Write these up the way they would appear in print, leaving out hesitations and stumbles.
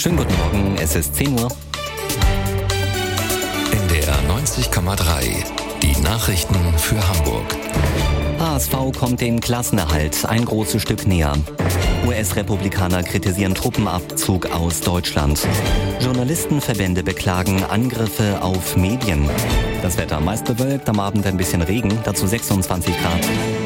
Schönen guten Morgen, es ist 10 Uhr. NDR 90,3, die Nachrichten für Hamburg. HSV kommt dem Klassenerhalt ein großes Stück näher. US-Republikaner kritisieren Truppenabzug aus Deutschland. Journalistenverbände beklagen Angriffe auf Medien. Das Wetter meist bewölkt, am Abend ein bisschen Regen, dazu 26 Grad.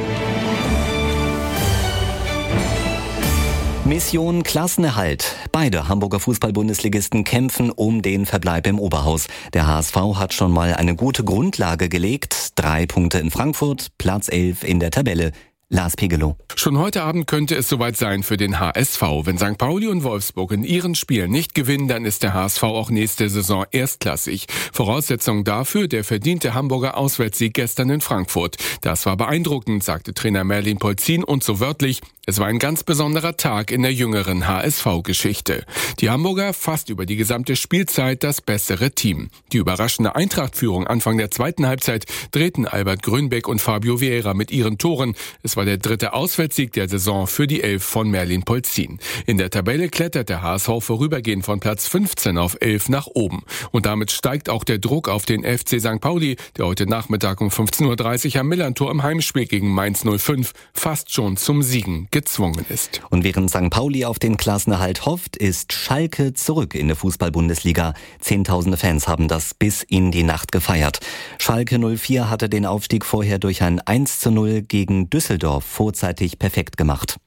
Mission Klassenerhalt. Beide Hamburger Fußball-Bundesligisten kämpfen um den Verbleib im Oberhaus. Der HSV hat schon mal eine gute Grundlage gelegt. 3 Punkte in Frankfurt, Platz 11 in der Tabelle. Lars Pegelow. Schon heute Abend könnte es soweit sein für den HSV. Wenn St. Pauli und Wolfsburg in ihren Spielen nicht gewinnen, dann ist der HSV auch nächste Saison erstklassig. Voraussetzung dafür der verdiente Hamburger Auswärtssieg gestern in Frankfurt. Das war beeindruckend, sagte Trainer Merlin Polzin, und so wörtlich: Es war ein ganz besonderer Tag in der jüngeren HSV-Geschichte. Die Hamburger fast über die gesamte Spielzeit das bessere Team. Die überraschende Eintracht-Führung Anfang der zweiten Halbzeit drehten Albert Grünbeck und Fabio Vieira mit ihren Toren. Es war der 3. Auswärtssieg der Saison für die Elf von Merlin Polzin. In der Tabelle klettert der HSV vorübergehend von Platz 15 auf 11 nach oben. Und damit steigt auch der Druck auf den FC St. Pauli, der heute Nachmittag um 15.30 Uhr am Millerntor im Heimspiel gegen Mainz 05 fast schon zum Siegen gezwungen ist. Und während St. Pauli auf den Klassenerhalt hofft, ist Schalke zurück in der Fußball-Bundesliga. Zehntausende Fans haben das bis in die Nacht gefeiert. Schalke 04 hatte den Aufstieg vorher durch ein 1:0 gegen Düsseldorf vorzeitig perfekt gemacht.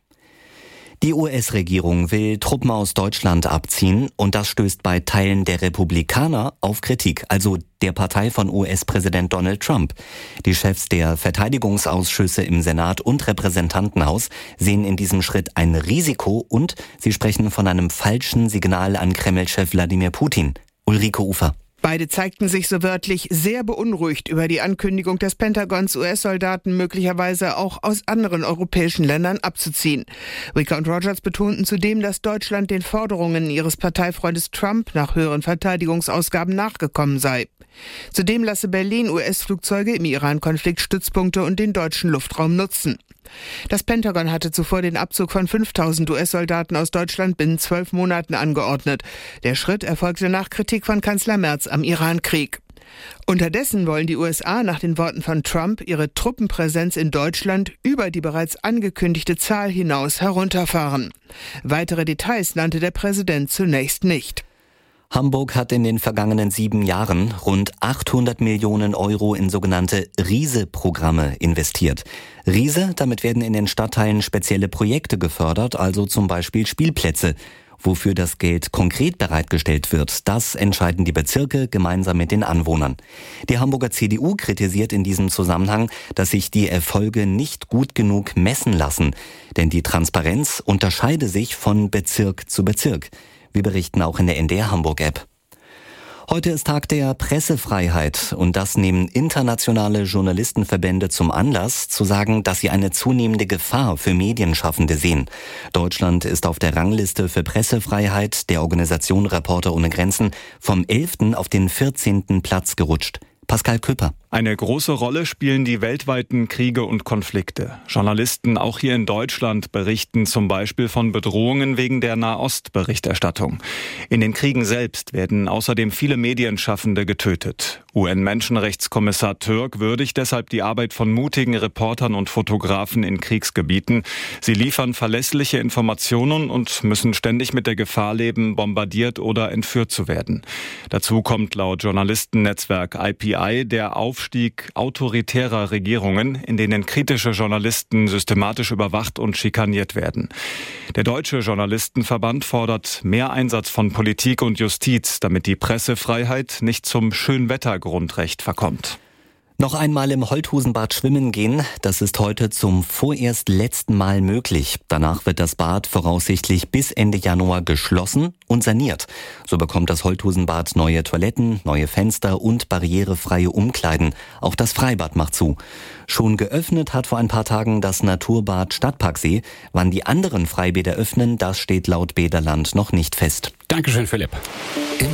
Die US-Regierung will Truppen aus Deutschland abziehen und das stößt bei Teilen der Republikaner auf Kritik, also der Partei von US-Präsident Donald Trump. Die Chefs der Verteidigungsausschüsse im Senat und Repräsentantenhaus sehen in diesem Schritt ein Risiko und sie sprechen von einem falschen Signal an Kreml-Chef Wladimir Putin. Ulrike Ufer. Beide zeigten sich so wörtlich sehr beunruhigt über die Ankündigung des Pentagons, US-Soldaten möglicherweise auch aus anderen europäischen Ländern abzuziehen. Wicker und Rogers betonten zudem, dass Deutschland den Forderungen ihres Parteifreundes Trump nach höheren Verteidigungsausgaben nachgekommen sei. Zudem lasse Berlin US-Flugzeuge im Iran-Konflikt Stützpunkte und den deutschen Luftraum nutzen. Das Pentagon hatte zuvor den Abzug von 5.000 US-Soldaten aus Deutschland binnen 12 Monaten angeordnet. Der Schritt erfolgte nach Kritik von Kanzler Merz am Irankrieg. Unterdessen wollen die USA nach den Worten von Trump ihre Truppenpräsenz in Deutschland über die bereits angekündigte Zahl hinaus herunterfahren. Weitere Details nannte der Präsident zunächst nicht. Hamburg hat in den vergangenen 7 Jahren rund 800 Millionen Euro in sogenannte RISE-Programme investiert. RISE, damit werden in den Stadtteilen spezielle Projekte gefördert, also zum Beispiel Spielplätze. Wofür das Geld konkret bereitgestellt wird, das entscheiden die Bezirke gemeinsam mit den Anwohnern. Die Hamburger CDU kritisiert in diesem Zusammenhang, dass sich die Erfolge nicht gut genug messen lassen. Denn die Transparenz unterscheide sich von Bezirk zu Bezirk. Wir berichten auch in der NDR Hamburg-App. Heute ist Tag der Pressefreiheit und das nehmen internationale Journalistenverbände zum Anlass, zu sagen, dass sie eine zunehmende Gefahr für Medienschaffende sehen. Deutschland ist auf der Rangliste für Pressefreiheit der Organisation Reporter ohne Grenzen vom 11. auf den 14. Platz gerutscht. Pascal Küpper. Eine große Rolle spielen die weltweiten Kriege und Konflikte. Journalisten, auch hier in Deutschland, berichten zum Beispiel von Bedrohungen wegen der Nahost-Berichterstattung. In den Kriegen selbst werden außerdem viele Medienschaffende getötet. UN-Menschenrechtskommissar Türk würdigt deshalb die Arbeit von mutigen Reportern und Fotografen in Kriegsgebieten. Sie liefern verlässliche Informationen und müssen ständig mit der Gefahr leben, bombardiert oder entführt zu werden. Dazu kommt laut Journalistennetzwerk IPI der Aufstieg autoritärer Regierungen, in denen kritische Journalisten systematisch überwacht und schikaniert werden. Der Deutsche Journalistenverband fordert mehr Einsatz von Politik und Justiz, damit die Pressefreiheit nicht zum Schönwettergrundrecht verkommt. Noch einmal im Holthusenbad schwimmen gehen, das ist heute zum vorerst letzten Mal möglich. Danach wird das Bad voraussichtlich bis Ende Januar geschlossen und saniert. So bekommt das Holthusenbad neue Toiletten, neue Fenster und barrierefreie Umkleiden. Auch das Freibad macht zu. Schon geöffnet hat vor ein paar Tagen das Naturbad Stadtparksee. Wann die anderen Freibäder öffnen, das steht laut Bäderland noch nicht fest. Dankeschön, Philipp.